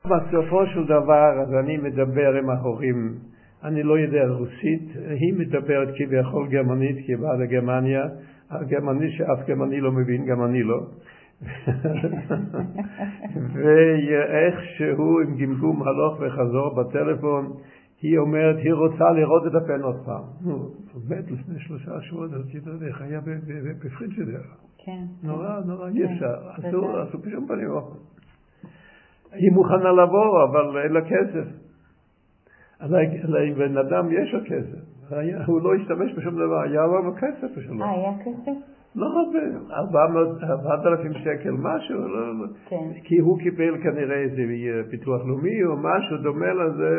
בסופו של דבר, אז אני מדבר עם ההורים, אני לא יודע רוסית, היא מדברת כביכול גרמנית, כי היא באה לגרמניה, הגרמני שאף גרמני לא מבין, גם אני לא. ואיכשהו עם גמגום הלוך וחזור בטלפון, היא אומרת, היא רוצה לראות את הפן עוד פעם. באמת לפני 3 שבועות, אז היא יודעת איך היה בפריג'ידר. כן. נורא, אי אפשר. עשו בשום פנים אופן. היא מוכנה לבוא, אבל אין לה כסף. לבן אדם יש לו כסף. הוא לא השתמש בשום דבר, היה לו כסף שלו. היה כסף? לא הרבה, 4,000 שקל, משהו, כן. כי הוא קיבל כנראה איזה פיתוח לאומי או משהו דומה לזה,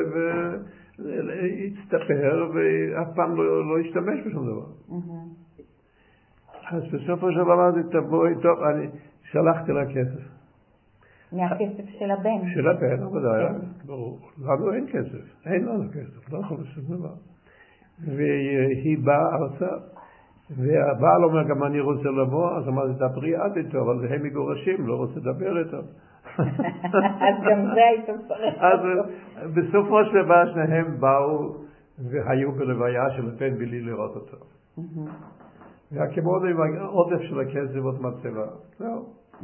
והצטפר ואף פעם לא השתמש בשום דבר. אז בסופו של דבר אמרתי, תבואי, טוב, אני שלחתי לה כסף. מהכסף של הבן? של הבן, אבל לנו אין כסף, אין לנו כסף, לא יכול לעשות דבר. והיא באה ארצה, והבעל אומר, גם אני רוצה לבוא, אז אמרתי, דברי עד איתו, אבל הם מגורשים, לא רוצה לדבר איתו. אז גם זה היית צריך. אז בסופו של דבר שניהם באו והיו בלוויה של הבן בלי לראות אותו. והכמוד עם העודף של הכסף עוד מצבה. זהו.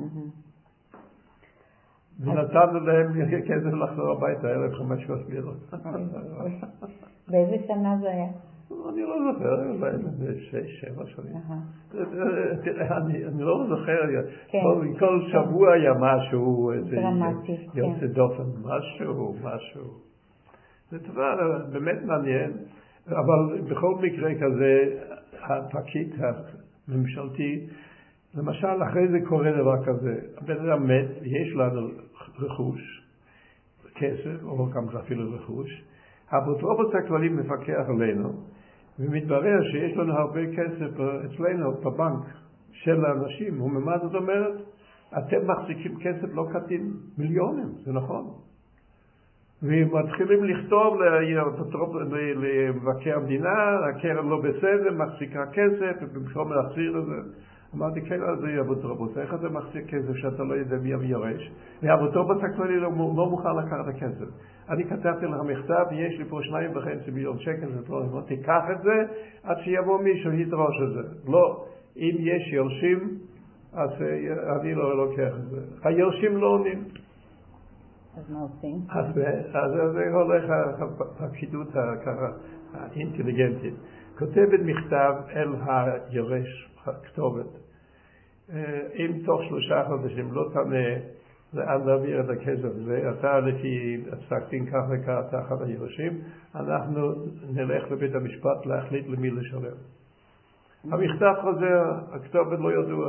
ונתנו להם כסף לחזור הביתה, 1,500 לירות. באיזה שנה זה היה? אני לא זוכר, אולי 6-7 שנים. אני לא זוכר, כל שבוע היה משהו, דרמטי. יוצא דופן, משהו. זה דבר באמת מעניין, אבל בכל מקרה כזה, הפקיד הממשלתי, למשל, אחרי זה קורה דבר כזה, הבן אדם מת, יש לנו רכוש, כסף, או גם אפילו רכוש, האפוטרופוס הכללי מפקח עלינו, ומתברר שיש לנו הרבה כסף אצלנו בבנק של האנשים, ומה זאת אומרת? אתם מחזיקים כסף לא קטין, מיליונים, זה נכון. ומתחילים לכתוב למבקר המדינה, הקרן לא בסדר, מחזיקה כסף, ובמקום להחזיר את זה. אמרתי, כן, אז זה האפוטרופוס, איך אתה מחזיק כסף שאתה לא יודע מי יורש? והאפוטרופוס הכללי לא מוכן לקחת את הכסף. אני כתבתי לך מכתב, יש לי פה 2.5 מיליון שקל, תיקח את זה, עד שיבוא מישהו ידרוש את זה. לא, אם יש יורשים, אז אני לא לוקח את זה. היורשים לא עונים. אז מה עושים? אז זה הולך הפקידות האינטליגנטית. כותבת מכתב אל היורש, הכתובת. אם תוך 3 חודשים לא תענה לאן להעביר את הכסף הזה, אתה לפי הפסק-דין כך וכך תחת היורשים, אנחנו נלך לבית המשפט להחליט למי לשלם. המכתב חוזר, הכתובת לא ידוע.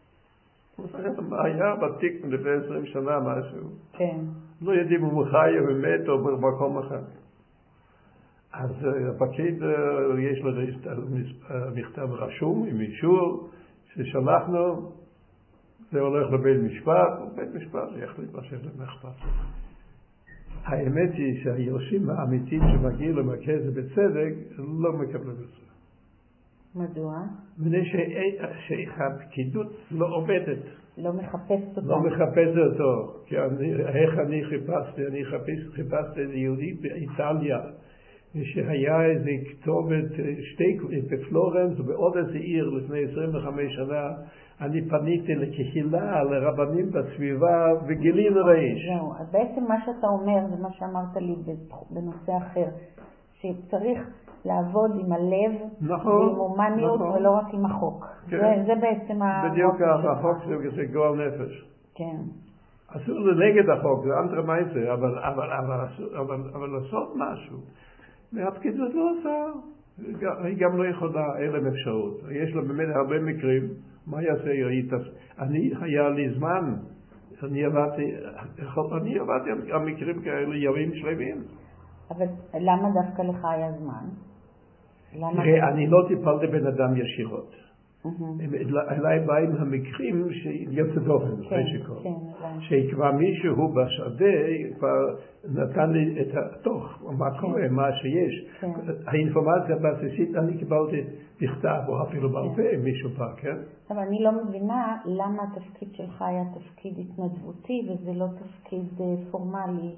היה בתיק לפני 20 שנה משהו. כן. לא יודעים אם הוא חי או מת או במקום אחר. אז הפקיד יש לו מכתב רשום עם אישור ששלחנו, זה הולך לבית משפט, ובית משפט יחליט מה שיש להם אכפת. האמת היא שהיורשים האמיתיים שמגיעים למרכז בצדק לא מקבלים את זה. מדוע? מפני שהפקידות לא עובדת. לא מחפשת אותו. לא מחפשת אותו. כי איך אני חיפשתי? אני חיפשתי איזה יהודי באיטליה, שהיה איזה כתובת בפלורנס ובעוד איזה עיר לפני 25 שנה. אני פניתי לקהילה, לרבנים בסביבה, וגילינו רעיש. זהו, אז בעצם מה שאתה אומר, זה מה שאמרת לי בנושא אחר, שצריך לעבוד עם הלב, נכון, ועם הומניות, נכון. ולא רק עם החוק. כן. זה בעצם בדיוק החוק זה גועל נפש. כן. אסור לנגד החוק, זה אנטרה מייסר, אבל לעשות משהו. והפקידות לא עושה, היא גם לא יכולה, אין להם אפשרות. יש לה באמת הרבה מקרים, מה יעשה? היה לי זמן, אני עבדתי על מקרים כאלה ימים שלמים. אבל למה דווקא לך היה זמן? תראה, אני לא טיפלתי בן אדם ישירות. אליי באים המקרים שיוצא דופן, שיקבע מישהו בשדה, כבר נתן לי את התוך, מה קורה, מה שיש. האינפורמציה הבסיסית אני קיבלתי בכתב, או אפילו בעל פה, מישהו פעם, כן? אבל אני לא מבינה למה התפקיד שלך היה תפקיד התנדבותי, וזה לא תפקיד פורמלי.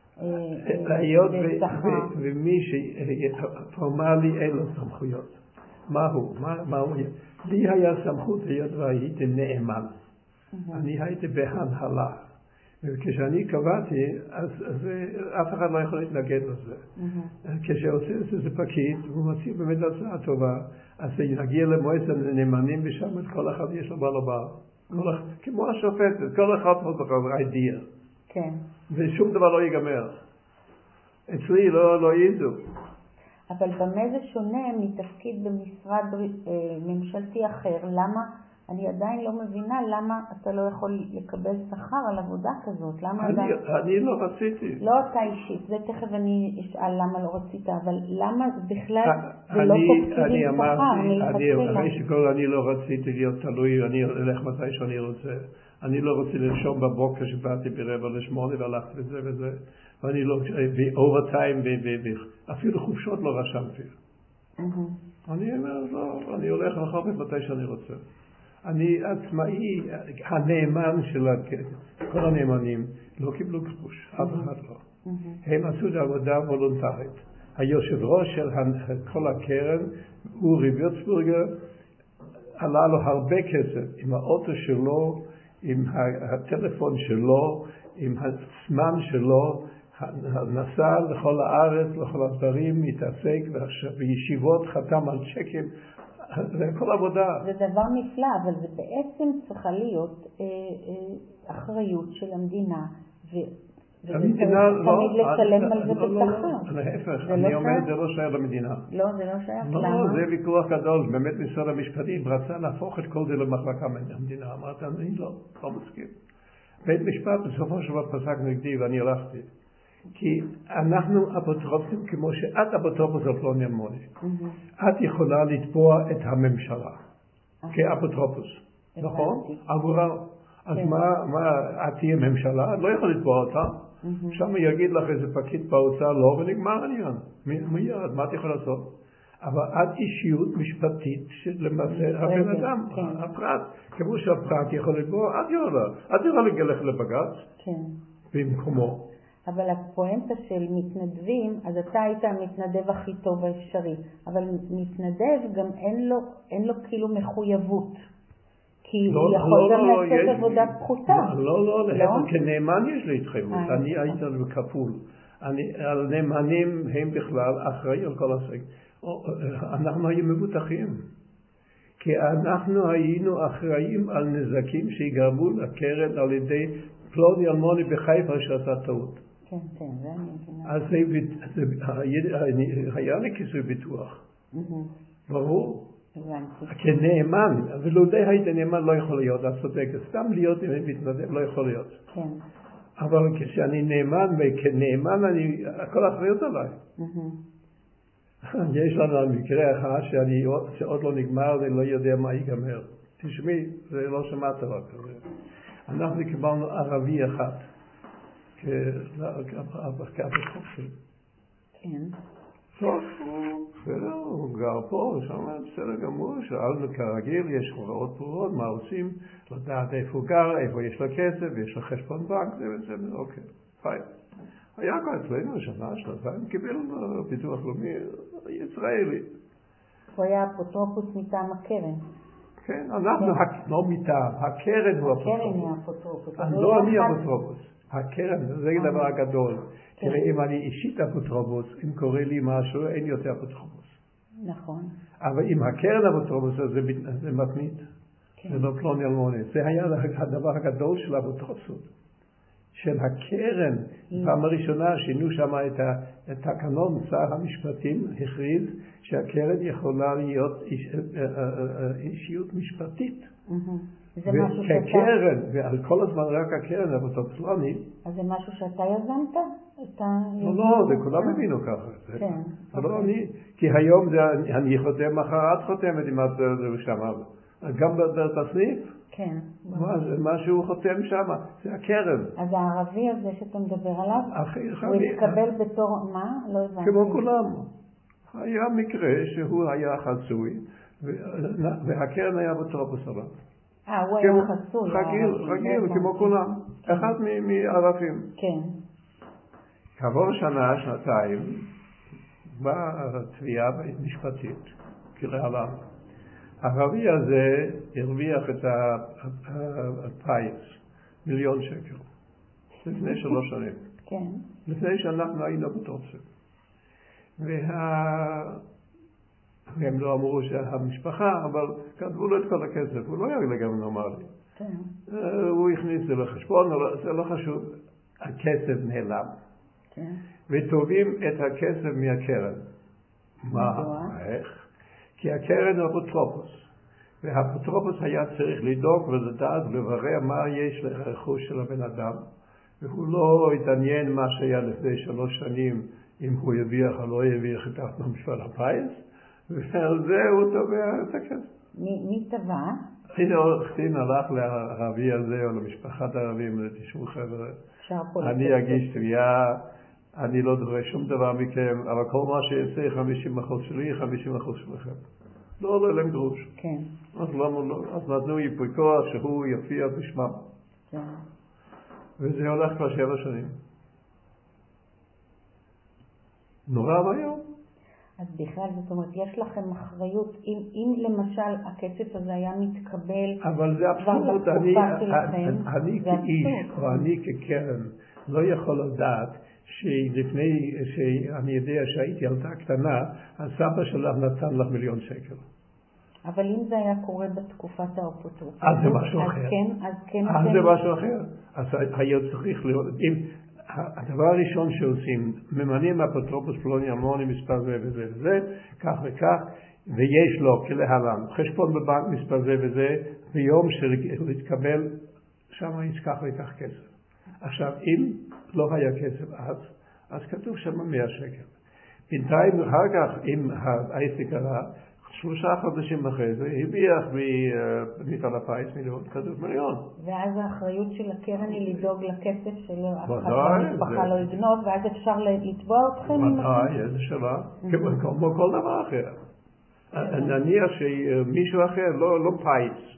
היות ומי שפורמלי אין לו סמכויות. מה הוא? לי היה סמכות היות והייתי נאמן. אני הייתי בהנהלה. וכשאני קבעתי, אז אף אחד לא יכול להתנגד לזה. כשעושה איזה פקיד, והוא מציע באמת הצעה טובה, אז נגיע למועצת הנאמנים, ושם את כל אחד יש לו בעל הבא. כמו השופטת, כל אחד הוא אידיאל. ושום דבר לא ייגמר. אצלי לא ידעו. אבל במה זה שונה מתפקיד במשרד ממשלתי אחר? למה? אני עדיין לא מבינה למה אתה לא יכול לקבל שכר על עבודה כזאת. אני לא רציתי. לא אתה אישית, זה תכף אני אשאל למה לא רצית, אבל למה בכלל זה לא תפקיד עם שכר מלכתחילה? אני לא רציתי להיות תלוי, אני אלך מתי שאני רוצה. אני לא רוצה לרשום בבוקר שבאתי ב7:45 והלכתי לזה וזה. ואני לא, באוברטיים, אפילו חופשות לא רשמתי. אני אומר, לא, אני הולך לחופש מתי שאני רוצה. אני עצמאי, הנאמן של כל הנאמנים לא קיבלו גרוש, אף אחד לא. הם עשו את העבודה וולונטרית. היושב ראש של כל הקרן, אורי וירצבורגר, עלה לו הרבה כסף עם האוטו שלו, עם הטלפון שלו, עם הזמן שלו, נסע לכל הארץ, לכל הדברים, מתעסק בישיבות, חתם על צ'קים, זה כל עבודה. זה דבר נפלא, אבל זה בעצם צריכה להיות אחריות של המדינה, המדינה תמיד לשלם על זה בשכר. להפך, אני אומר, זה לא שייך למדינה. לא, זה לא שייך. לא, זה ויכוח גדול. באמת משרד המשפטים רצה להפוך את כל זה למחלקה מהמדינה. אמרת, אני לא מסכים. בית משפט בסופו של דבר פסק נגדי ואני הלכתי. כי אנחנו אפוטרופוסים כמו שאת אפוטרופוס על פלוני אלמוני. את יכולה לתבוע את הממשלה כאפוטרופוס. נכון? עבורה. אז מה, את תהיה ממשלה? את לא יכולה לתבוע אותה. שם יגיד לך איזה פקיד באוצר לא, ונגמר העניין. מיד, מה את יכולה לעשות? אבל את אישיות משפטית שלמעשה הבן אדם, הפרט, כמו שהפרט יכול לתבוע, את יכולה ללכת לבג"ץ במקומו. אבל הפואנטה של מתנדבים, אז אתה היית המתנדב הכי טוב האפשרי, אבל מתנדב גם אין לו כאילו מחויבות. כי הוא יכול גם לעשות עבודה פחותה. לא, כנאמן יש לי התחייבות. אני הייתי בכפול. הנאמנים הם בכלל אחראי על כל הסגל. אנחנו היינו מבוטחים. כי אנחנו היינו אחראים על נזקים שיגרמו לקרן על ידי פלוני אלמוני בחיפה שעשה טעות. כן, זה אני אז היה לי כיסוי ביטוח. ברור. כנאמן, ולא די היית נאמן לא יכול להיות, את צודקת, סתם להיות מתנדב לא יכול להיות. כן. אבל כשאני נאמן וכנאמן, הכל אחריות עליי. יש לנו מקרה אחד שעוד לא נגמר ואני לא יודע מה ייגמר. תשמעי, זה לא שמעת רק כזה. אנחנו קיבלנו ערבי אחד כאפוטרופוס. כן. טוב, הוא גר פה, שם בסדר גמור, שאלנו כרגיל, יש הוראות ברורות, מה עושים, לדעת איפה הוא גר, איפה יש לו כסף, יש לו חשבון בנק, זה בסדר, אוקיי, פיין. היה כבר אצלנו שנה, שנתיים, קיבל ביטוח לאומי ישראלי. הוא היה אפוטרופוס מטעם הקרן. כן, אנחנו לא מטעם, הקרן הוא אפוטרופוס. הקרן היא אפוטרופוס. לא אני אפוטרופוס. הקרן, זה הדבר הגדול. תראה, אם אני אישית אפוטרופוס, אם קורה לי משהו, אין יותר אפוטרופוס. נכון. אבל אם הקרן אפוטרופוס, זה מתמיד. זה לא פלוני אלמוני. זה היה הדבר הגדול של האפוטרופסות. של הקרן, פעם הראשונה שינו שם את תקנון שר המשפטים, הכריז שהקרן יכולה להיות אישיות משפטית. וכקרן, ועל כל הזמן רק הקרן, אפוטרופוס לא אני. אז זה משהו שאתה יזמת? לא, זה כולם הבינו ככה. זה לא אני. כי היום אני חותם, מחר את חותמת אם את שם. גם בסניף? כן. מה שהוא חותם שם, זה הקרן. אז הערבי הזה שאתה מדבר עליו, הוא התקבל בתור מה? לא הבנתי. כמו כולם. היה מקרה שהוא היה חסוי, והקרן היה אפוטרופוס עליו. הוא היה חסוי. רגיל, כמו כולם. אחד מהערבים. כן. כעבור שנה, שנתיים, באה תביעה משפטית, כרעלה. הערבי הזה הרוויח את הפיס, 1,000,000 שקל, לפני 3 שנים. כן. לפני שאנחנו היינו אפוטרופוסים. והם לא אמרו שהמשפחה, אבל כתבו לו את כל הכסף, הוא לא היה לגמרי נורמלי. כן. הוא הכניס את זה לחשבון, זה לא חשוב, הכסף נעלם. כן. ותובעים את הכסף מהקרן. מה? איך? כי הקרן הוא אפוטרופוס, והאפוטרופוס היה צריך לדאוג ולדעת ולברר מה יש לרכוש של הבן אדם, והוא לא התעניין מה שהיה לפני 3 שנים, אם הוא יביח או לא יביח את מפעל הפיס, ועל זה הוא תובע את הכסף. מי תבע? עורך דין הלך לערבי הזה או למשפחת הערבים, תשמעו חבר'ה, אני אגיש תביעה, אני לא דורש שום דבר מכם, אבל כל מה שיצא 50% שלי, 50% שלכם. לא עולה להם גרוש. כן. אז נתנו ייפוי כוח שהוא יפיע בשמם. כן. וזה הולך כבר 7 שנים. נורא והיום. אז בכלל, זאת אומרת, יש לכם אחריות, אם למשל הכסף הזה היה מתקבל, אבל זה אבסורד, אני כאיש או אני כקרן לא יכול לדעת שלפני שאני יודע שהייתי ילדה קטנה, הסבא שלך נתן לך 1,000,000 שקל. אבל אם זה היה קורה בתקופת האפוטרופוס, אז זה משהו אחר. אז זה משהו אחר. אז היה צריך לראות, הדבר הראשון שעושים, ממנים אפוטרופוס פלוני אלמוני מספר זה וזה וזה, כך וכך, ויש לו כלהלן חשבון בבנק מספר זה וזה, ביום שהוא יתקבל, שם יש כך וכך כסף. עכשיו, אם לא היה כסף אז כתוב שם 100 שקל. בינתיים, אחר כך, אם העסק קרה, 3 חודשים אחרי זה, הביח ממפעל הפיס 1,000,000, כתוב 1,000,000. ואז האחריות של הקרן היא לדאוג לכסף שלו, אף אחד במשפחה לא יגנוב, ואז אפשר לתבוע אתכם? ודאי, איזה שאלה, כמו כל דבר אחר. נניח שמישהו אחר, לא פיס,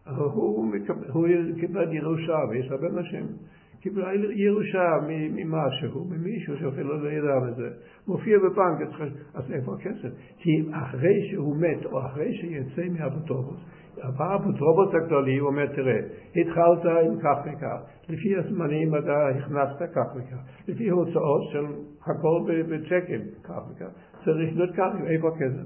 הוא קיבל ירושה, ויש הרבה אנשים, קיבל ירושה ממשהו, ממישהו שאפילו לא ידע מזה, מופיע בבנק, אז איפה הכסף? כי אחרי שהוא מת, או אחרי שיצא מהאפוטרופוס, האפוטרופוס הכללי, הוא אומר, תראה, התחלת עם כך וכך, לפי הזמנים אתה הכנסת כך וכך, לפי הוצאות של הכל בצ'קים, כך וכך, צריך להיות כך, איפה הכסף?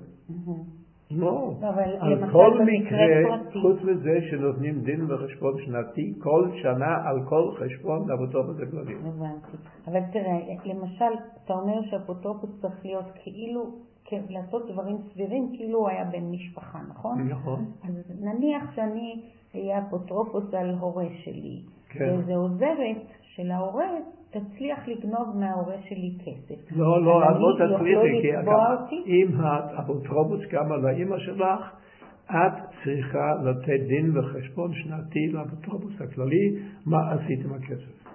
לא, על כל מקרה, חוץ מזה שנותנים דין וחשבון שנתי, כל שנה על כל חשבון לאפוטרופוס הכללי. הבנתי. אבל תראה, למשל, אתה אומר שהאפוטרופוס צריך להיות כאילו, לעשות דברים סבירים, כאילו הוא היה בן משפחה, נכון? נכון. אז נניח שאני אהיה אפוטרופוס על הורה שלי, כן. וזה עוזרת של ההורה, תצליח לגנוב מההורה שלי כסף. לא, את לא תצליחי, כי אם האפוטרופוס גם על האמא שלך, את צריכה לתת דין וחשבון שנתי לאפוטרופוס הכללי, מה עשית עם הכסף.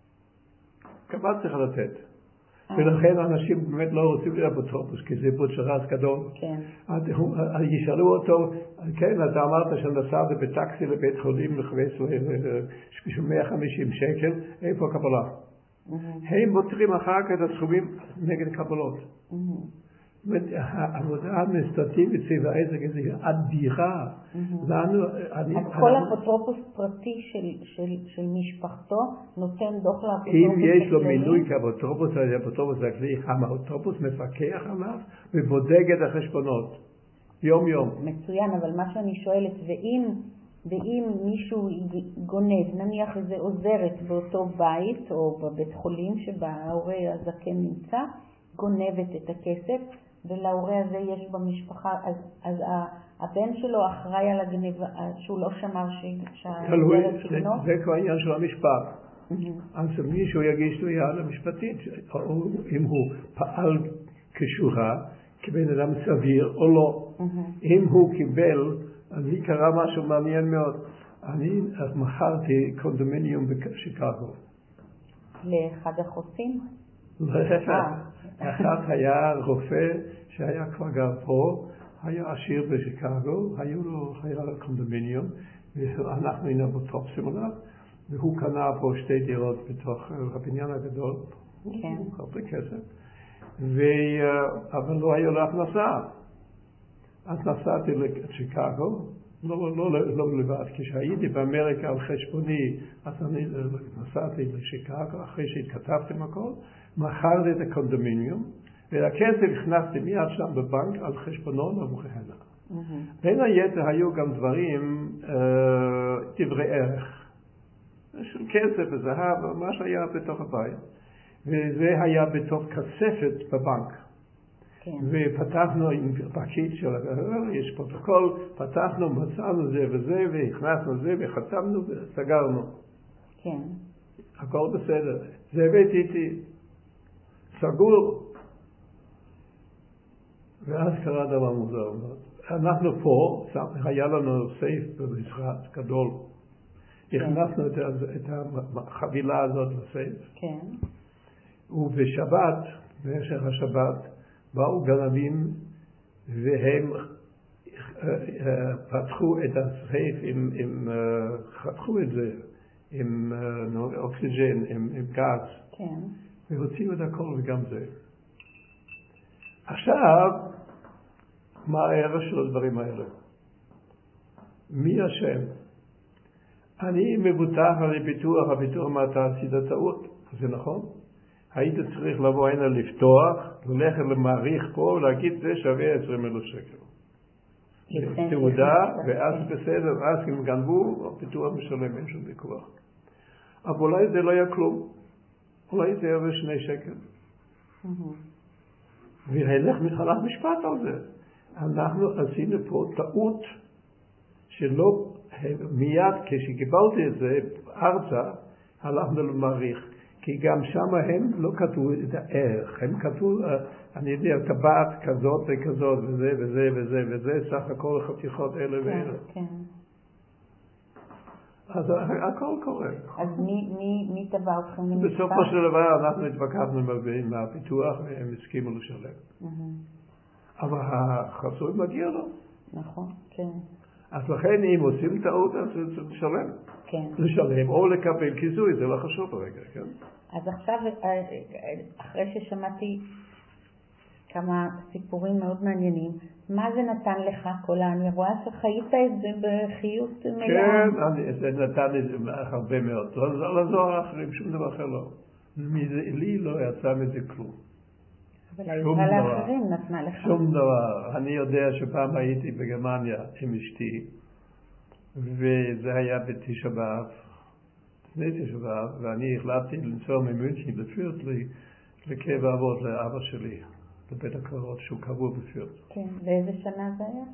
כמה צריכה לתת. ולכן אנשים באמת לא רוצים להיות אפוטרופוס, כי זה בוצ'רס גדול. כן. ישאלו אותו, כן, אתה אמרת שנסעת בטקסי לבית חולים בשביל 150 שקל, איפה הקבלה? הם מותרים אחר כך את הסכומים נגד קבלות. העבודה האדמיניסטרטיבית סביב העסק הזה היא אדירה. אז כל אפוטרופוס פרטי של משפחתו נותן דוח לאפוטרופוס הכללי? אם יש לו מינוי כאפוטרופוס הכללי, האפוטרופוס מפקח עליו ובודק את החשבונות יום יום. מצוין, אבל מה שאני שואלת, ואם מישהו גונב, נניח איזה עוזרת באותו בית או בבית חולים שבה ההורה הזקן נמצא, גונבת את הכסף, ולהורה הזה יש במשפחה, אז הבן שלו אחראי על הגניבה, שהוא לא שמר שהעוזרת תגנוב? זה כבר עניין של המשפט. אז מישהו יגיש תביעה למשפטית, אם הוא פעל כשורה, כבן אדם סביר או לא. אם הוא קיבל אז לי קרה משהו מעניין מאוד. אני מכרתי קונדומיניום בשיקגו. לאחד החוצים? אחד היה רופא שהיה כבר גר פה, היה עשיר בשיקגו, היה לו קונדומיניום, ואנחנו היינו בטופסים עליו, והוא קנה פה 2 דירות בתוך הבניין הגדול, הרבה כסף, אבל לא היה לו הכנסה. אז נסעתי לשיקגו, לא לבד, כשהייתי באמריקה על חשבוני, אז אני נסעתי לשיקגו, אחרי שהתכתבתי עם הכל, מכרתי את הקונדומיניום, והכסף הכנסתי מיד שם בבנק על חשבונו וכהנה. בין היתר היו גם דברים, דברי ערך, של כסף וזהב, מה שהיה בתוך הבית, וזה היה בתוך כספת בבנק. ופתחנו עם פקיד של יש פרוטוקול, פתחנו, מצאנו זה וזה, והכנסנו זה, וחתמנו וסגרנו. כן. הכל בסדר. זה הבאתי איתי. סגור. ואז קרה דבר מוזר. אנחנו פה, היה לנו סייף במשרד גדול. הכנסנו את החבילה הזאת לסייף. כן. ובשבת, במשך השבת, באו גנבים והם פתחו את הסייף חתכו את זה עם אוקסיגן, עם גז, כן. והוציאו את הכל וגם זה. עכשיו, מה הערך של הדברים האלה? מי אשם? אני מבוטח על הביטוח מה אתה עשית טעות, זה נכון? היית צריך לבוא הנה לפתוח, ללכת למעריך פה ולהגיד זה שווה 20,000 שקל. תעודה, ואז בסדר, אז אם גנבו, הביטוח משלם, אין שום ויכוח. אבל אולי זה לא היה כלום. אולי זה היה 2 שקל. והלך משפט על זה. אנחנו עשינו פה טעות שלא, מיד כשקיבלתי את זה ארצה, הלכנו למעריך. כי גם שם הם לא כתבו את הערך, הם כתבו, אני יודע, טבעת כזאת וכזאת וזה וזה וזה וזה, סך הכל חתיכות אלה ואלה. כן. אז הכל קורה. אז מי תבע אתכם למשפט? בסופו של דבר אנחנו התווכחנו עם הפיתוח והם הסכימו לשלם. אבל החסוי מגיע לו. נכון, כן. אז לכן אם עושים טעות אז צריך לשלם. כן. לשלם או לקבל כיסוי, זה לא חשוב ברגע, כן? אז עכשיו, אחרי ששמעתי כמה סיפורים מאוד מעניינים, מה זה נתן לך כל אני רואה שחיית את זה בחיות מלאה? כן, זה נתן לי הרבה מאוד. לא לעזור לאחרים, שום דבר אחר לא. לי לא יצא מזה כלום. אבל העזרה לאחרים נתנה לך. שום דבר. אני יודע שפעם הייתי בגרמניה עם אשתי, וזה היה בתשעה באב, לפני תשעה באב, ואני החלטתי לנסוע ממינכן לפירט לקבע אבות לאבא שלי, לבית הקברות שהוא קבור בפירט. כן, באיזה שנה זה היה?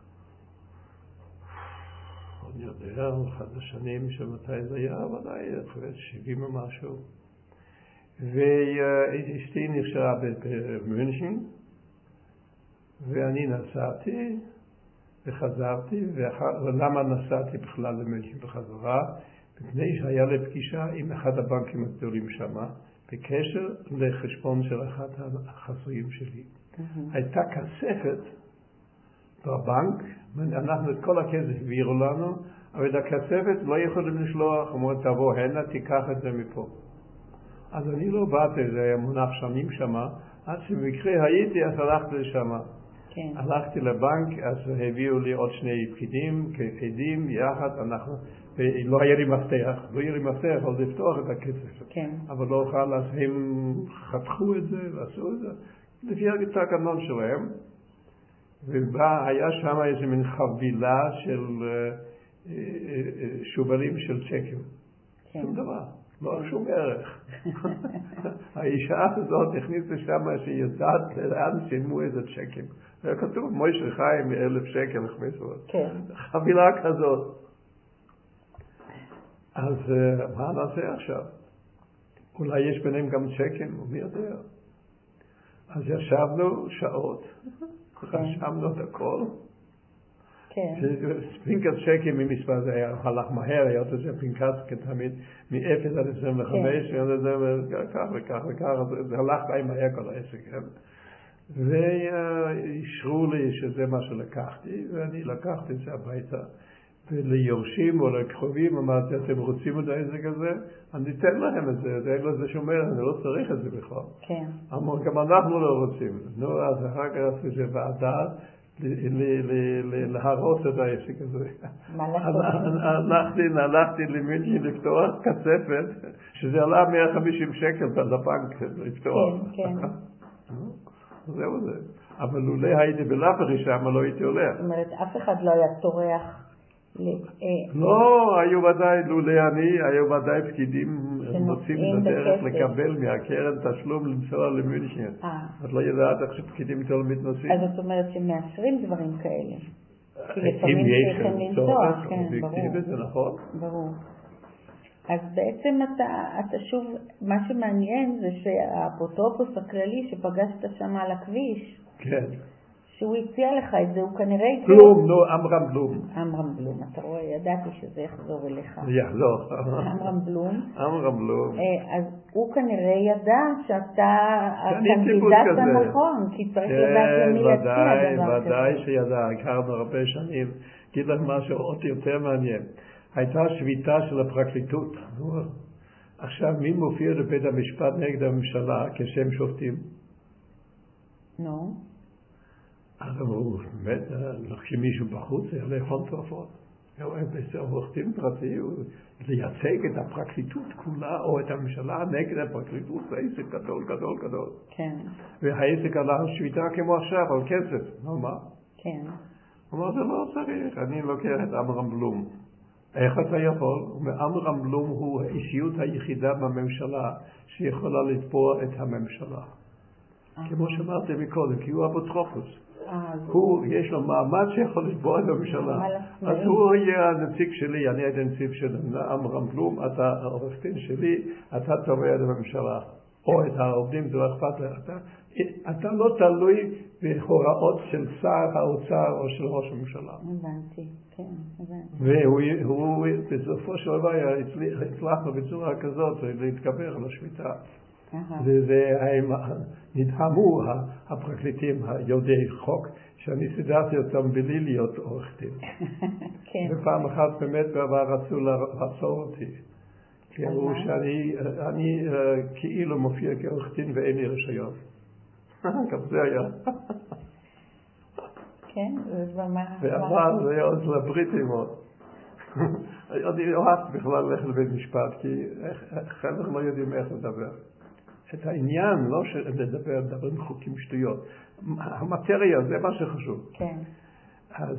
אני יודע, אחד השנים שמתי זה היה, ודאי, אחרי 70 או משהו. ואשתי נשארה במינכן, ואני נסעתי, וחזרתי, ולמה נסעתי בכלל למינכן בחזרה? מפני שהיה לי פגישה עם אחד הבנקים הגדולים שם, בקשר לחשבון של אחד החסויים שלי. הייתה כספת בבנק, אנחנו את כל הכסף העבירו לנו, אבל את הכספת לא יכולים לשלוח, אמרו תבוא הנה, תיקח את זה מפה. אז אני לא באתי, זה היה מונח שנים שם, עד שבמקרה הייתי, אז הלכתי לשם. כן. הלכתי לבנק, אז הביאו לי עוד 2 פקידים, כעדים, יחד, ולא היה לי מפתח, אבל לפתוח את הכסף. כן. אבל לא אוכל, אז הם חתכו את זה, ועשו את זה, לפי התקנון שלהם, והיה שם איזה מין חבילה של שובלים של צ'קים. כן. שום דבר. לא שום ערך. האישה הזאת הכניסה שם שהיא יודעת לאן שילמו איזה צ'קים. היה כתוב, מוישה חיים 1,000 שקל הכניסו. כן. חבילה כזאת. אז מה נעשה עכשיו? אולי יש ביניהם גם צ'קים, מי יודע. אז ישבנו שעות, חשבנו את הכל, פנקס צ'קים ממספר זה היה הלך מהר, היה עוד איזה פנקס כתמיד מ-0 עד 25, וכך וכך וכך, זה הלך די מהר כל העסק. ואישרו לי שזה מה שלקחתי, ואני לקחתי את זה הביתה. וליורשים או לקרובים אמרתי, אתם רוצים את העסק הזה? אני אתן להם את זה, זה אין לזה שומר, אני לא צריך את זה בכלל. כן. אמרו, גם אנחנו לא רוצים. נו, אז אחר כך עשו איזה ועדה להרוס את העסק הזה. מה לעשות? הלכתי למינכן לפתוח כספת, שזה עלה 150 שקל לבנק לפתוח. כן, כן. זהו זה. אבל לולא הייתי בלאפרי שם, לא הייתי הולך. זאת אומרת, אף אחד לא היה טורח. לא, היו ודאי, לולא אני, היו ודאי פקידים מוצאים את הדרך לקבל מהקרן תשלום לנסוע למינכן. את לא יודעת איך שפקידים תלמיד נוסעים. אז זאת אומרת שמאשרים דברים כאלה. אם יש צורך, אובייקטיבי, זה נכון. ברור. אז בעצם אתה שוב, מה שמעניין זה שהאפוטרופוס הכללי שפגשת שם על הכביש, כן. שהוא הציע לך את זה, הוא כנראה... בלום, נו, אמרם בלום. אמרם בלום, אתה רואה, ידעתי שזה יחזור אליך. יחזור. אמרם בלום. אמרם בלום. אז הוא כנראה ידע שאתה הקנדידט הנכון, כי צריך לדעת למי להציע דבר כזה. ודאי שידע, הכרנו הרבה שנים. אגיד לך משהו עוד יותר מעניין. הייתה שביתה של הפרקליטות. עכשיו, מי מופיע לבית המשפט נגד הממשלה כשהם שופטים? נו. אז אמרו, באמת, כשמישהו בחוץ, זה יעלה הון תועפות. זה עורך דין פרטי, לייצג את הפרקליטות כולה, או את הממשלה נגד הפרקליטות, זה עסק גדול, גדול, גדול. כן. והעסק עלה שביתה כמו עכשיו, על כסף. נו, מה? כן. הוא אמר, זה לא צריך, אני לוקח את אמרם בלום. איך אתה יכול? אמרם בלום הוא האישיות היחידה בממשלה שיכולה לתבוע את הממשלה. כמו שאמרתי מקודם, כי הוא אפוטרופוס. יש לו מעמד שיכול לתבוע את הממשלה. אז הוא יהיה הנציג שלי, אני הייתי נציג של אמרם בלום, אתה העורך דין שלי, אתה תובע את הממשלה. או את העובדים, זה לא אכפת לך. אתה לא תלוי בהוראות של שר האוצר או של ראש הממשלה. הבנתי, כן, הבנתי. והוא בסופו של דבר הצלחנו בצורה כזאת להתגבר על השביתה. וזה נדהמו הפרקליטים היודעי חוק שאני סידרתי אותם בלי להיות עורך דין. ופעם אחת באמת רצו לעצור אותי. כי אמרו שאני כאילו מופיע כעורך דין ואין לי רישיון. גם זה היה. כן, ואמר, זה היה עוד לבריטים עוד. אני אוהב בכלל ללכת לבית משפט, כי חבר'ה לא יודעים איך לדבר. את העניין, לא לדבר עם חוקים שטויות. המטריה, זה מה שחשוב. כן. אז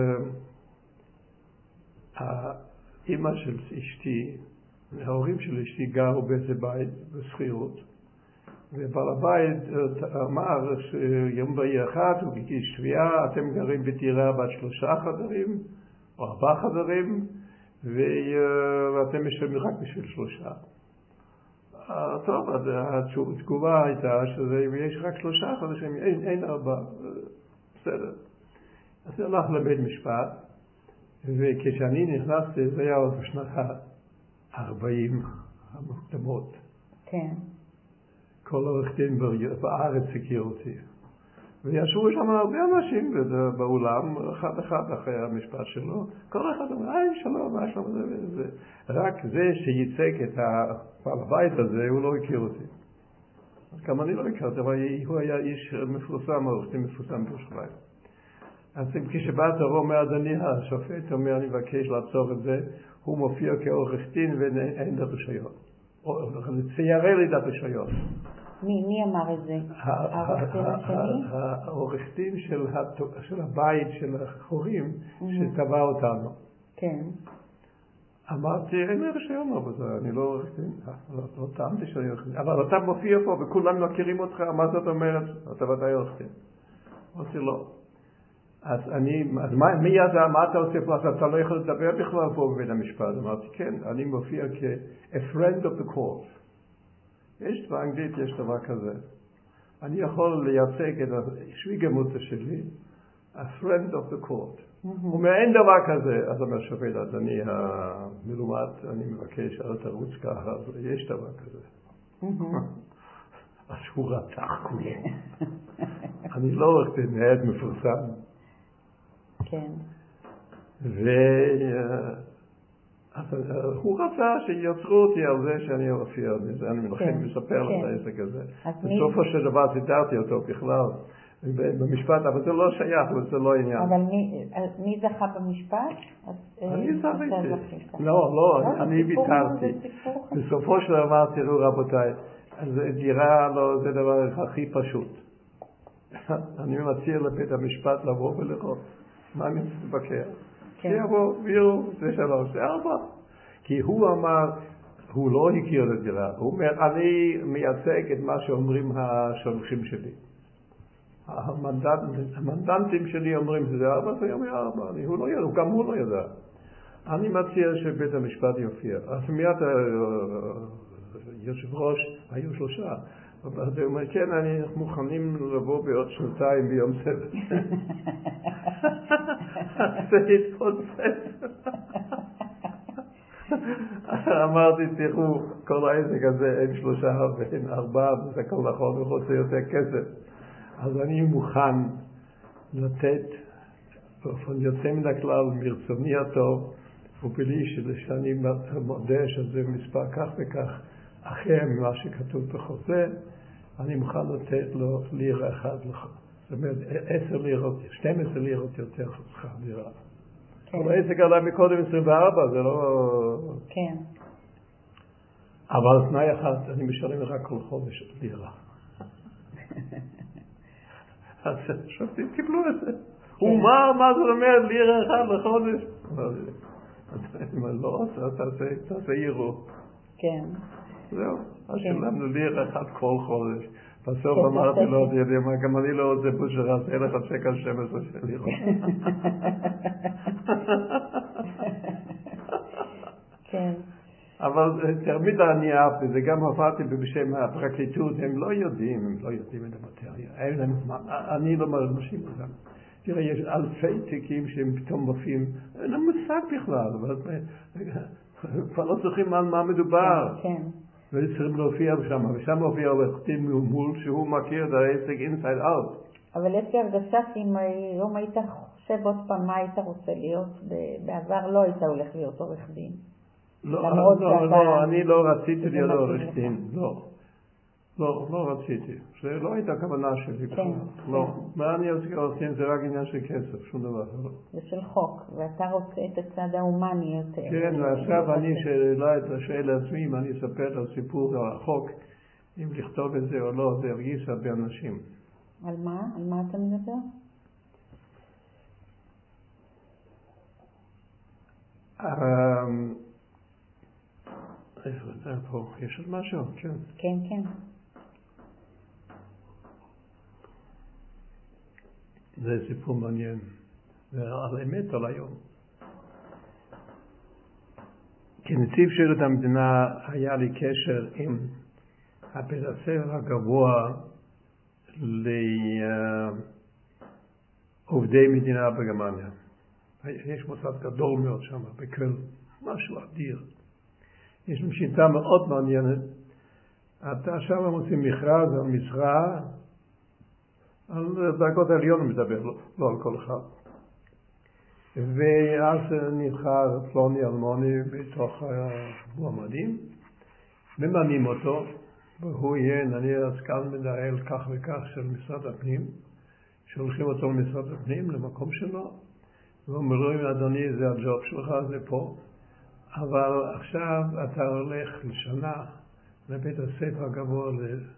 האמא של אשתי, ההורים של אשתי גרו באיזה בית בסחירות, ובעל הבית אמר שיום בהיר אחד הוא הגיש תביעה, אתם גרים בדירה בת 3 חדרים או 4 חדרים ואתם משלמים רק בשביל 3. טוב, התגובה הייתה שיש רק 3 חודשים, אין 4, בסדר. אז הוא הלך לבית משפט, וכשאני נכנסתי, זה היה עוד בשנת ה-40 המוקדמות. כן. כל עורך דין בארץ הכיר אותי. וישבו שם הרבה אנשים באולם, אחד אחרי המשפט שלו. כל אחד אומר, שלום, מה שלום, זה. רק זה שייצג את בעל הבית הזה, הוא לא הכיר אותי. גם אני לא הכרתי, אבל הוא היה איש מפורסם, עורך דין מפורסם בירושלים. אז כשבא תבוא מאדוני השופט, אומר, אני מבקש לעצור את זה, הוא מופיע כעורך דין ואין לו רישיון. ציירה לי את הרישיון. מי אמר את זה? העורך דין השני? העורך דין של הבית של החורים שטבע אותנו. כן. אמרתי, אין לי רישיון, אני לא עורך דין, לא טעמתי שאני עורך דין. אבל אתה מופיע פה וכולם מכירים אותך, מה זאת אומרת? אתה ודאי עורך דין. אמרתי, לא. אז מי ידע, מה אתה עושה פה? אז אתה לא יכול לדבר בכלל פה בבית המשפט. אמרתי, כן, אני מופיע כ-a friend of the court. יש באנגלית, יש דבר כזה. אני יכול לייצג את השוויגמוטה שלי, a friend of the court. הוא אומר, אין דבר כזה. אז אומר השופט, אז אני המלומד, אני מבקש, אל תרוץ ככה, יש דבר כזה. אז הוא רצח כולו. אני לא עורך תנהד מפורסם. כן. הוא רצה שיוצרו אותי על זה שאני אופיע, אני לכן מספר לך את העסק הזה. בסופו של דבר סידרתי אותו בכלל במשפט, אבל זה לא שייך, זה לא עניין. אבל מי זכה במשפט? אני זכיתי. לא, אני ויתרתי. בסופו של דבר, תראו רבותיי, דירה זה דבר הכי פשוט. אני מציע לבית המשפט לבוא ולראות. מה אני מתבקר? שיבוא, ויראו, זה 3, זה 4. כי הוא אמר, הוא לא הכיר את הדירה. הוא אומר, אני מייצג את מה שאומרים השולחים שלי. המנדנטים שלי אומרים שזה 4, זה אומר 4. גם הוא לא ידע. אני מציע שבית המשפט יופיע. אז מיד יושב ראש, היו 3. הוא אומר, כן, אנחנו מוכנים לבוא בעוד 2 ביום סבת. זה התפוצץ. אמרתי, תראו, כל העסק הזה אין 3 ואין 4, וזה כל נכון, הוא רוצה יותר כסף. אז אני מוכן לתת באופן יוצא מן הכלל מרצוני הטוב, ובלי שאני מודה שזה מספר כך וכך אחר ממה שכתוב בחוזה, אני מוכן לתת לו לירה 1 לחודש. זאת אומרת, 10 לירות, 12 לירות יותר שכר דירה. כל העסק עלה מקודם 24, זה לא... כן. אבל תנאי אחד, אני משלם רק כל חודש לירה. אז שופטים קיבלו את זה. מה זה אומר לירה 1 לחודש? לא, תעשה ערעור. כן. זהו, אז שלמנו לירה 1 כל חודש. בסוף אמרתי לו, גם אני לא רוצה בושרה, זה לך שקל 12 של לירות. כן. אבל תמיד אני אהבתי, זה גם הופעתי בשם הפרקליטות, הם לא יודעים את המטריה. אני לא מרשים אותם. תראה, יש אלפי תיקים שהם פתאום מופיעים, אין להם מושג בכלל, כבר לא צריכים על מה מדובר. כן. וצריכים להופיע שם, ושם מופיע עורך דין מול שהוא מכיר את העסק אינסייד אאוט. אבל יש לי הרגשה שאם היום היית חושב עוד פעם מה היית רוצה להיות, בעבר לא היית הולך להיות עורך דין. לא, אני לא רציתי להיות עורך דין, לא רציתי. זה לא הייתה הכוונה שלי בכלל. לא, מה אני רוצה עורך דין זה רק עניין של כסף, שום דבר. זה של חוק, ואתה רוצה את הצד ההומני יותר. כן, ועכשיו אני שואל לעצמי אם אני אספר את הסיפור על החוק, אם לכתוב את זה או לא, זה הרגיש הרבה אנשים. על מה? על מה אתה מדבר? איפה זה פה? יש עוד משהו? כן. כן, כן. זה סיפור מעניין. על אמת על היום. כנציב שירות המדינה היה לי קשר עם הבית הספר הגבוה לעובדי מדינה בגרמניה. יש מוסד גדול מאוד שם, בקל, משהו אדיר. יש לנו שיטה מאוד מעניינת. אתה שם עושים מכרז על משרה, על דרגות העליון מדבר, לא על כל אחד. ואז נבחר פלוני אלמוני בתוך המועמדים, ממנים אותו, והוא יהיה נניח סגן מנהל כך וכך של משרד הפנים, שולחים אותו למשרד הפנים, למקום שלו, ואומרים, אדוני, זה הג'וב שלך, זה פה, אבל עכשיו אתה הולך לשנה לבית הספר הגבוה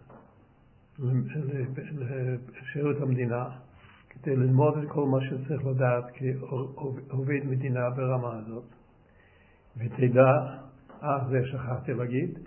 לשירות המדינה, כדי ללמוד את כל מה שצריך לדעת כעובד מדינה ברמה הזאת. ותדע, זה שכחתי להגיד,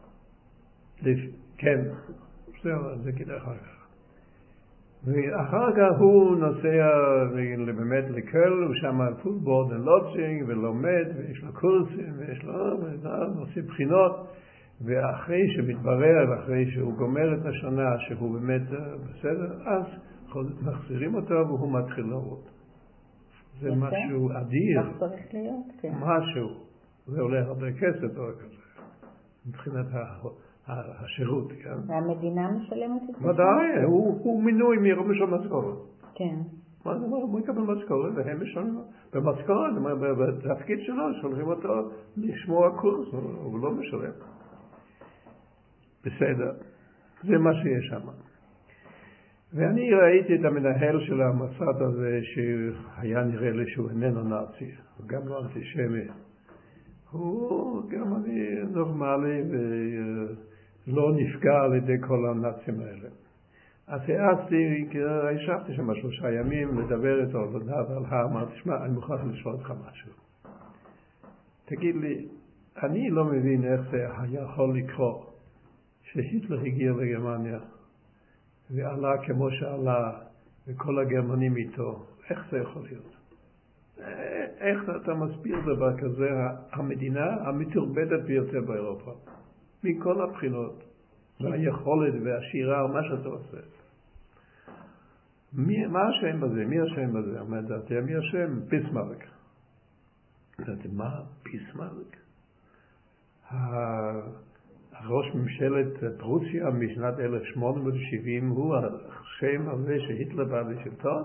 כן, זה כדאי אחר כך. ואחר כך הוא נוסע באמת לקל, הוא שם על פוטבורד ולודג'ינג ולומד, ויש לו קורסים, ויש לו עושים בחינות, ואחרי שמתברר, אחרי שהוא גומר את השנה שהוא באמת בסדר, אז מחזירים אותו והוא מתחיל לעבוד. זה משהו אדיר. כך צריך להיות, כן. משהו. זה עולה הרבה כסף, לא כזה. מבחינת השירות, כן? והמדינה משלמת את זה? ודאי, הוא מינוי ממשל משכורת. כן. מה זה אומר? הוא יקבל משכורת, והם משלמים. במשכורת, בתפקיד שלו, שולחים אותו לשמוע קורס, הוא לא משלם. בסדר, זה מה שיש שם. ואני ראיתי את המנהל של המוסד הזה, שהיה נראה לי שהוא איננו נאצי, הוא גם לא אנטישמי. הוא גרמני נורמלי ולא נפגע על ידי כל הנאצים האלה. אז העצתי, ישבתי שם 3 ימים לדבר איתו אמרתי, תשמע, אני מוכרח לשאול אותך משהו. תגיד לי, אני לא מבין איך זה יכול לקרות שהיטלר הגיע לגרמניה ועלה כמו שעלה וכל הגרמנים איתו. איך זה יכול להיות? איך אתה מסביר דבר כזה? המדינה המתורבתת ביותר באירופה, מכל הבחינות, והיכולת והשירה, מה שאתה עושה. מה השם בזה? מי השם בזה? אמרתי, מי השם? ביסמרק. אמרתי, מה? ביסמרק? ראש ממשלת פרוסיה משנת 1870 הוא השם הזה שהיטלר בא לשלטון?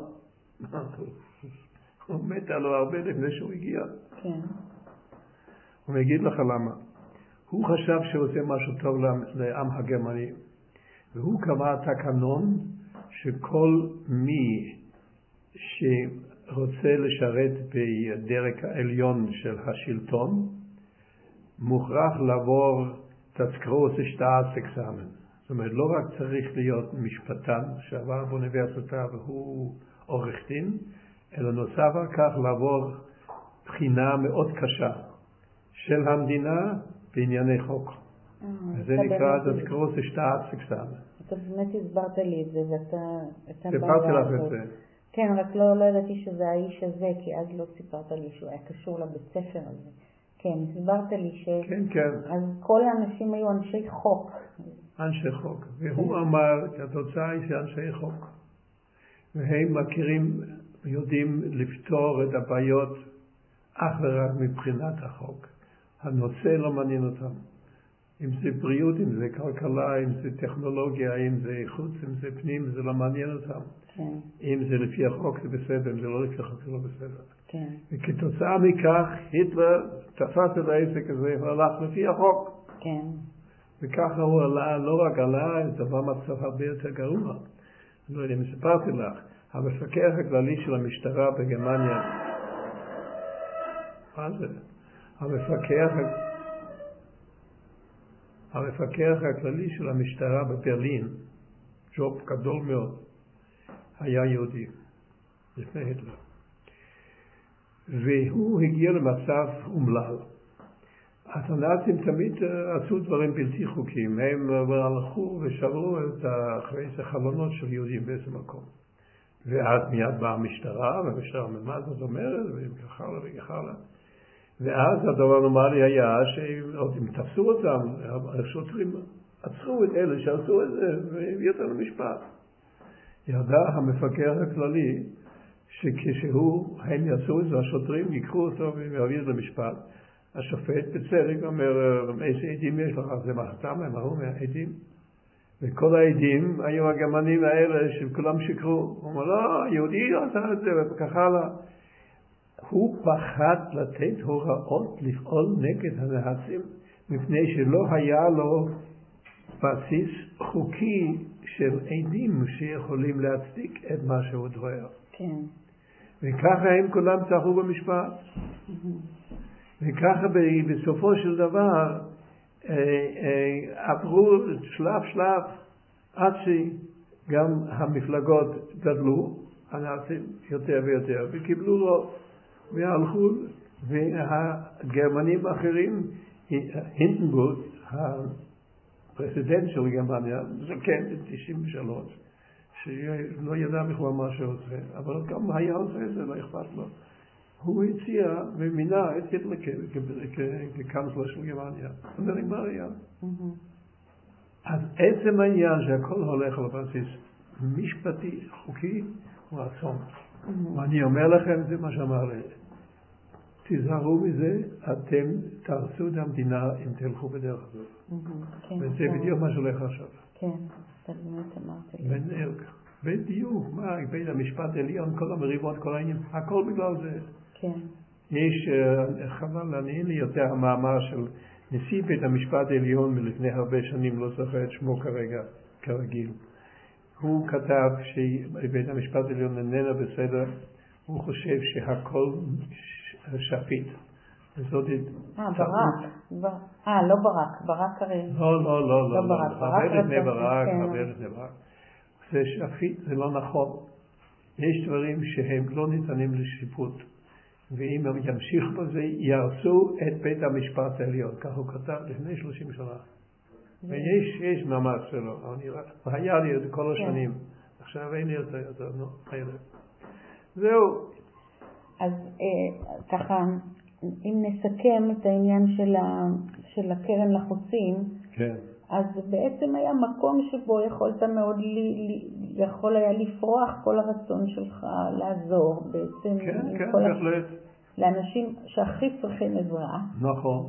הוא מת עלו הרבה לפני שהוא הגיע. כן. אני אגיד לך למה. הוא חשב שהוא עושה משהו טוב לעם הגרמני, והוא קבע תקנון שכל מי שרוצה לשרת בדרג העליון של השלטון מוכרח לעבור das große Staatsexamen. זאת אומרת, לא רק צריך להיות משפטן שעבר באוניברסיטה והוא עורך דין, אלא נוסף על כך לעבור בחינה מאוד קשה של המדינה בענייני חוק. זה נקרא das große Staatsexamen. אתה באמת הסברת לי את זה, ואתה... סיפרתי לך את זה. כן, רק לא ידעתי שזה האיש הזה, כי אז לא סיפרת לי שהוא היה קשור לבית ספר הזה. כן, הסברת לי ש... כן. אז כל האנשים היו אנשי חוק. אנשי חוק. והוא אמר שהתוצאה היא שאנשי חוק. והם מכירים, יודעים לפתור את הבעיות אך ורק מבחינת החוק. הנושא לא מעניין אותם. אם זה בריאות, אם זה כלכלה, אם זה טכנולוגיה, אם זה חוץ, אם זה פנים, זה לא מעניין אותם. כן. אם זה לפי החוק זה בסדר, אם זה לא לפי החוק זה לא בסדר. כן. וכתוצאה מכך היטלר תפס את העסק הזה והלך לפי החוק. כן. וככה הוא עלה, לא רק עלה, זה דבר מצב הרבה יותר גרוע. אני לא יודע אם סיפרתי לך, המפקח הכללי של המשטרה בגרמניה, מה זה? המפקח הכללי של המשטרה בברלין, ג'וב גדול מאוד, היה יהודי, לפני היטלר. והוא הגיע למצב אומלל. אז הנאצים תמיד עשו דברים בלתי חוקיים. הם הלכו ושברו את החלונות של יהודים באיזה מקום. ואז מיד באה המשטרה, והמשטרה אומרת, מה זאת אומרת? וכך הלאה וכך הלאה. ואז הדבר הנורמלי היה שאם תפסו אותם, השוטרים עצרו את אלה שעשו את זה והביאו אותם למשפט. ידע המפקח הכללי שכשהם יעשו את זה, השוטרים ייקחו אותו ויביאו למשפט. השופט בצדק אומר, איזה עדים יש לך? זה מחתם, הם אמרו מהעדים. וכל העדים היו הגרמנים האלה שכולם שיקרו. הוא אומר, לא, יהודי עשה את זה וכך הלאה. הוא פחד לתת הוראות לפעול נגד הנאצים, מפני שלא היה לו בסיס חוקי של עדים שיכולים להצדיק את מה שהוא דוהר. כן. וככה הם כולם צחו במשפט. וככה בסופו של דבר עברו שלב עד שגם המפלגות גדלו, הנאצים יותר ויותר, וקיבלו רוב. והלכו, והגרמנים האחרים, הינדנבורג, הפרסידנט של גרמניה, זקן ב-93, שלא ידע בכלל מה שעושה, אבל גם היה עושה את זה, לא אכפת לו. הוא הציע ומינה את היטלר כקנצלר של גרמניה. זה נגמר היה. אז עצם העניין שהכל הולך על בסיס משפטי, חוקי, הוא אסון. ואני אומר לכם, זה מה שאמר לי. תיזהרו מזה, אתם תהרסו את המדינה אם תלכו בדרך הזאת. וזה בדיוק מה שהולך עכשיו. כן, אתה באמת אמרת לי. בדיוק, מה, בית המשפט העליון, כל המריבות, כל העניין, הכל בגלל זה. כן. יש, חבל, אין לי יותר המאמר של נשיא בית המשפט העליון מלפני הרבה שנים, לא זוכר את שמו כרגע, כרגיל. הוא כתב שבית המשפט העליון איננו בסדר, הוא חושב שהכל שפיט. וזאת ברק. לא ברק, ברק הרי. לא ברק. הרבה לפני ברק. זה שפיט, זה לא נכון. יש דברים שהם לא ניתנים לשיפוט. ואם הם ימשיכו בזה, יהרסו את בית המשפט העליון. כך הוא כתב לפני 30 שנה. ויש מאמר שלו, היה לי את כל השנים. עכשיו אין לי יותר, זהו. אז ככה, אם נסכם את העניין של הקרן לחוצים, כן. אז בעצם היה מקום שבו יכולת מאוד, יכול היה לפרוח כל הרצון שלך לעזור בעצם. כן, בהחלט. לאנשים שהכי צריכים עזרה. נכון.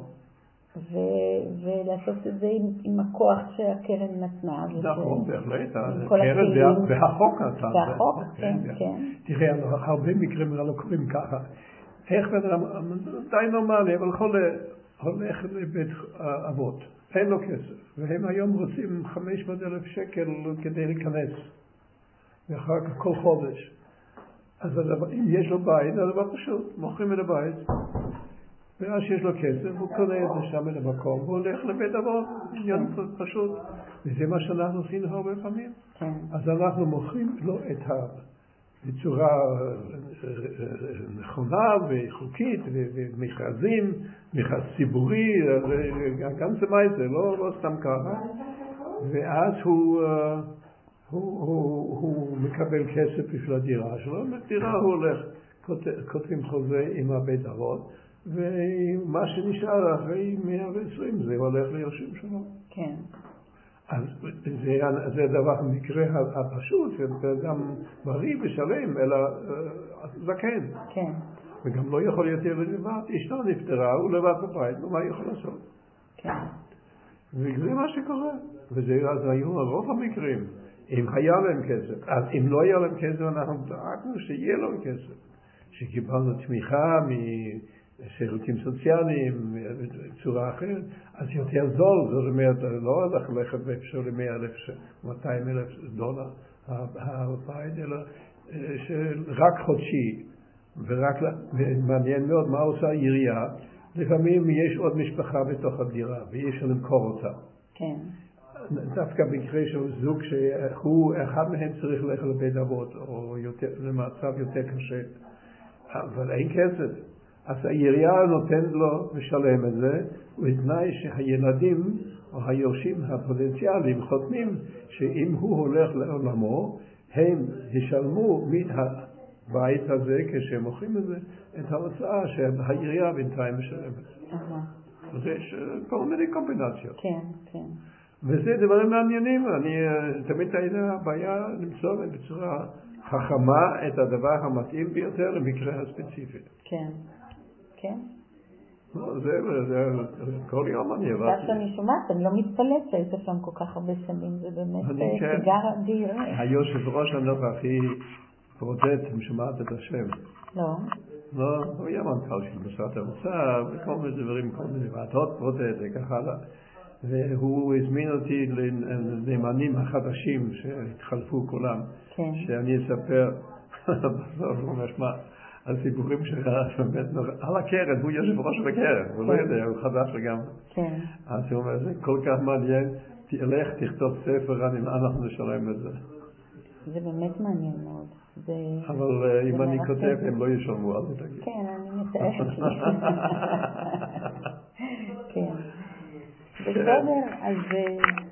ולעשות את זה עם הכוח שהקרן נתנה. נכון, בהחלט. הקרן והחוק נתן. והחוק, כן. תראה, הרבה מקרים לא קוראים ככה. איך בן אדם די נורמלי, אבל הולך לבית אבות. אין לו כסף. והם היום רוצים 500,000 שקל כדי להיכנס. ואחר כך כל חודש. אז אם יש לו בית, זה דבר פשוט. מוכרים את הבית. ואז שיש לו כסף, הוא קונה את זה שם למקום, והוא הולך לבית אבות, עניין פשוט. וזה מה שאנחנו עושים הרבה פעמים. אז אנחנו מוכרים לו את בצורה נכונה וחוקית, ומכרזים, מכרז ציבורי, גם זה מה זה, לא סתם ככה. ואז הוא מקבל כסף בשביל הדירה שלו, בדירה הוא הולך, כותבים חוזה עם הבית אבות, ומה שנשאר אחרי 120 זה הולך ליורשים שלו. כן. אז זה הדבר המקרה הפשוט, וגם בריא ושלם, אלא זקן. כן. וגם לא יכול יותר לבד, אשתו נפטרה, הוא לבד בבית, מה יכול לעשות? כן. וזה מה שקורה. וזה אז היו רוב המקרים. אם היה להם כסף, אז אם לא היה להם כסף, אנחנו דאגנו שיהיה להם כסף. שקיבלנו תמיכה שירותים סוציאליים בצורה אחרת, אז יותר זול, זאת אומרת, לא הולך ללכת באפשר ל100,000, 200,000 דולר הבית, אלא רק חודשי, ומעניין מאוד מה עושה העירייה, לפעמים יש עוד משפחה בתוך הדירה, ויש למכור אותה. כן. דווקא במקרה של זוג שהוא, אחד מהם צריך ללכת לבית אבות, או למצב יותר קשה, אבל אין כסף. אז העירייה נותנת לו משלם את זה, ובתנאי שהילדים או היורשים הפוטנציאליים חותמים שאם הוא הולך לעולמו, הם ישלמו מהבית הזה, כשהם מוכרים את זה, את ההוצאה שהעירייה בינתיים משלמת. אז יש כל מיני קומבינציות. כן, כן. וזה דברים מעניינים. אני תמיד הייתה בעיה למצוא בצורה חכמה את הדבר המתאים ביותר למקרה הספציפי. כן. כן. זה כל יום אני עברתי. עכשיו אני שומעת, אני לא מתפלאת שהיית שם כל כך הרבה שנים, זה באמת תיגר אדיר. היושב ראש הנוכחי פרוטט, אם שמעת את השם. לא. לא, הוא היה מנכ"ל של משרד האוצר, וכל מיני דברים, כל מיני ועדות פרוטט וכך הלאה. והוא הזמין אותי לנאמנים החדשים שהתחלפו כולם. כן. שאני אספר, בסוף הוא משמע. הסיפורים שלך, על הקרן, הוא יושב ראש בקרן, הוא לא יודע, הוא חדש לגמרי. כן. אז הוא אומר, זה כל כך מעניין, תלך, תכתוב ספר, אנחנו נשלם את זה. זה באמת מעניין מאוד. אבל אם אני כותב, הם לא ישלמו, אל תגיד. כן, אני מתארת לי. כן. בסדר, אז